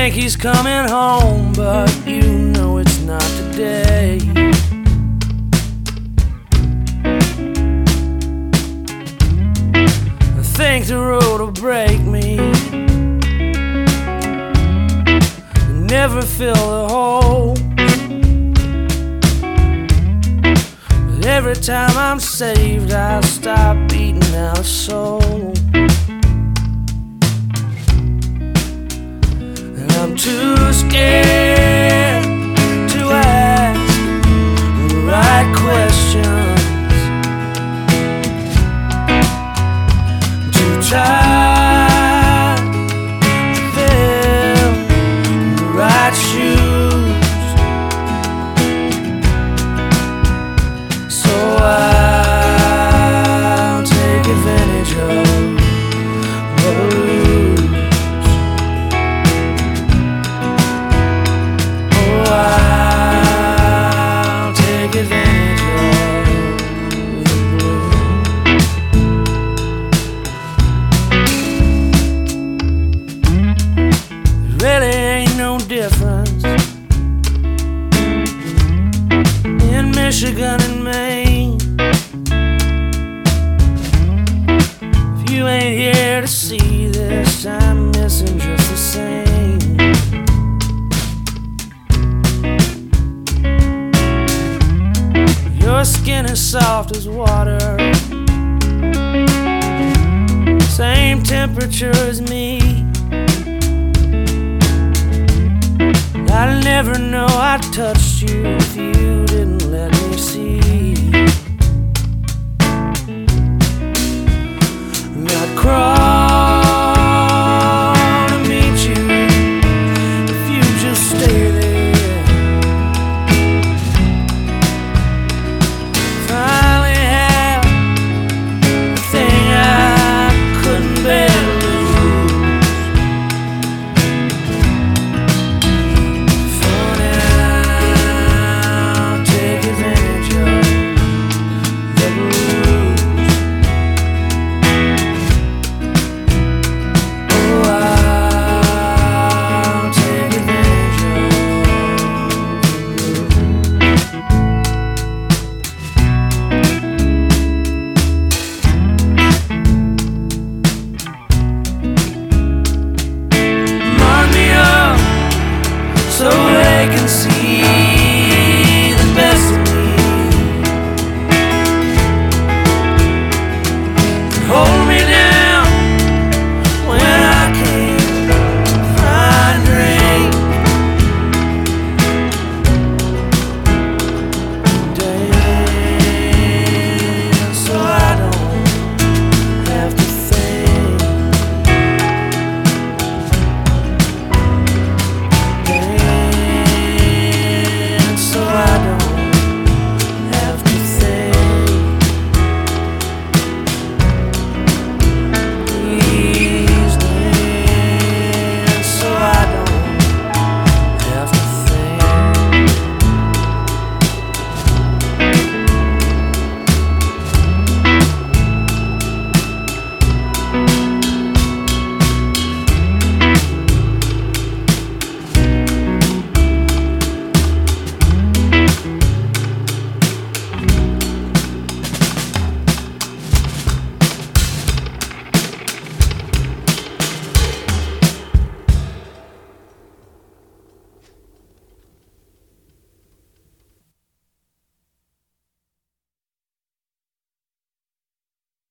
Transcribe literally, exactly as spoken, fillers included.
think he's coming home, but you know it's not today. I think the road will break me, never fill the hole. But every time I'm saved, I stop beating out a soul. And I'm too scared to ask the right questions, too tired to fill the right shoes. So I'll take advantage of what I lose. Oh, I'll take advantage of the blues. There really ain't no difference in Michigan and Maine. If you ain't here to see this, I'm missing just the same. Your skin is soft as water, same temperature as me. I'd never know I touched you if you didn't let me see.